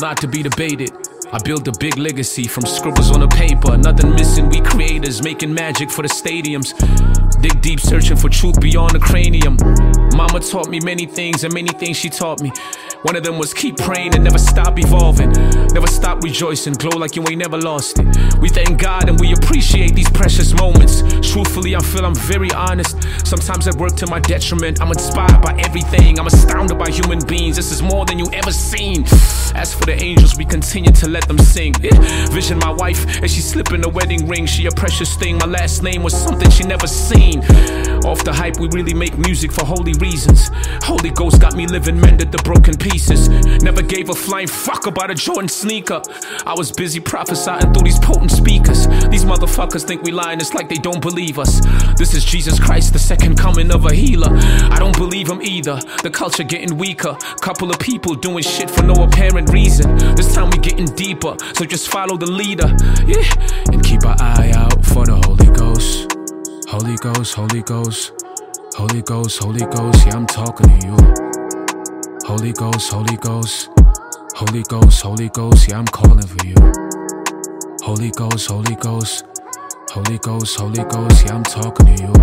not to be debated. I built a big legacy from scribbles on a paper. Nothing missing, we creators making magic for the stadiums. Dig deep, searching for truth beyond the cranium. Mama taught me many things, and many things she taught me. One of them was keep praying and never stop evolving. Never stop rejoicing, glow like you ain't never lost it. We thank God and we appreciate these precious moments. Truthfully, I feel I'm very honest. Sometimes I work to my detriment. I'm inspired by everything. I'm astounded by human beings. This is more than you ever seen. As for the angels, we continue to let them sing. Vision my wife as she slipping a wedding ring. She a precious thing. My last name was something she never seen. Off the hype, we really make music for holy reasons. Holy Ghost got me living, mended the broken pieces. Never gave a flying fuck about a Jordan sneaker. I was busy prophesying through these potent speakers. These motherfuckers think we lying, it's like they don't believe us. This is Jesus Christ, the second coming of a healer. I don't believe him either. The culture getting weaker. Couple of people doing shit for no apparent reason. This time we getting deeper, so just follow the leader. Yeah, and keep our eye out for the Holy Ghost. Holy Ghost, Holy Ghost, Holy Ghost, Holy Ghost, yeah, I'm talking to you. Holy Ghost, Holy Ghost, Holy Ghost, Holy Ghost, yeah, I'm calling for you. Holy Ghost, Holy Ghost, Holy Ghost, Holy Ghost, yeah, I'm talking to you.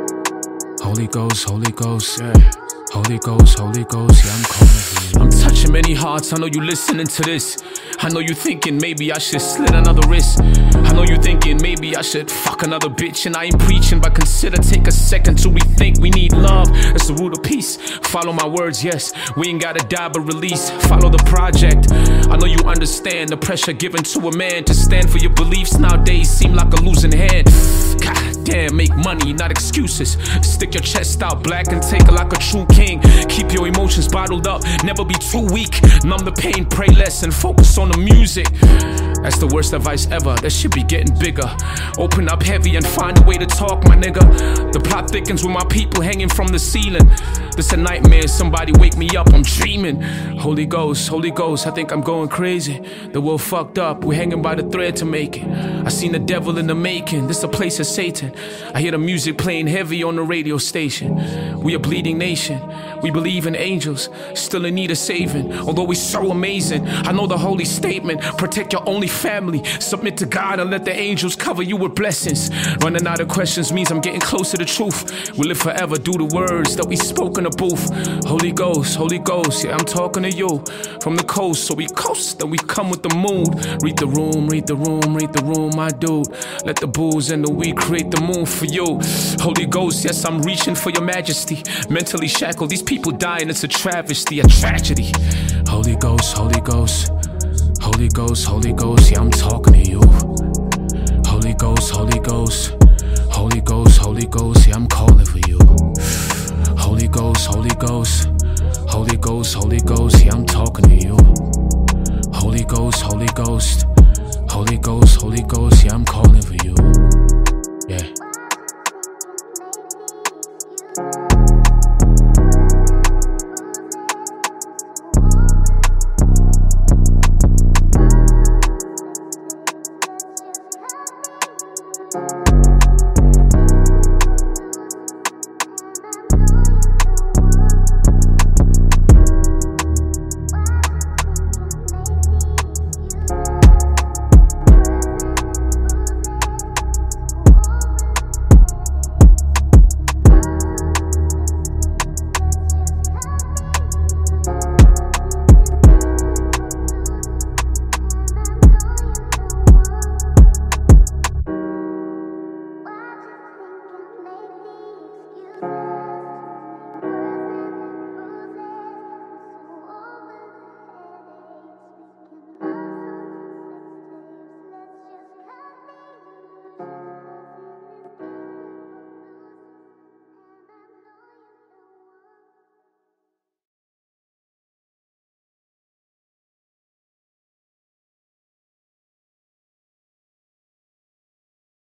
Holy Ghost, Holy Ghost, yeah. Holy Ghost, Holy Ghost, yeah, I'm calling for you. I'm touching many hearts, I know you listening to this. I know you thinking maybe I should slit another wrist. I know you thinking maybe I should fuck another bitch. And I ain't preaching, but consider take a second to rethink. We need love, that's the root of peace. Follow my words, yes, we ain't gotta die but release. Follow the project, I know you understand the pressure given to a man to stand for your beliefs nowadays seem like a losing hand. God damn, make money, not excuses. Stick your chest out black and take it like a true king. Keep your emotions bottled up, never be too weak. Numb the pain, pray less and focus on the music. That's the worst advice ever, that shit be getting bigger. Open up heavy and find a way to talk, my nigga. The plot thickens with my people hanging from the ceiling. This a nightmare, somebody wake me up, I'm dreaming. Holy Ghost, I think I'm going crazy. The world fucked up, we're hanging by the thread to make it. I seen the devil in the making, this a place of Satan. I hear the music playing heavy on the radio station. We a bleeding nation, we believe in angels, still in need of saving. Although we so amazing, I know the holy statement, protect your only family, submit to God and let the angels cover you with blessings. Running out of questions means I'm getting closer to truth. We live forever, do the words that we spoke in the booth. Holy Ghost, yeah, I'm talking to you. From the coast, so we coast, then we come with the mood. Read the room, read the room, read the room, my dude. Let the booze and the weed create the moon for you. Holy Ghost, yes, I'm reaching for your majesty. Mentally shackled, these people dying, it's a travesty, a tragedy. Holy Ghost, Holy Ghost, Holy Ghost, Holy Ghost, yeah, I'm talking to you. Holy Ghost, Holy Ghost, Holy Ghost, Holy Ghost, yeah, I'm calling for you. Holy Ghost, Holy Ghost, Holy Ghost, Holy Ghost, yeah, I'm talking to you. Holy Ghost, Holy Ghost, Holy Ghost, Holy Ghost, yeah, I'm calling for you. Yeah.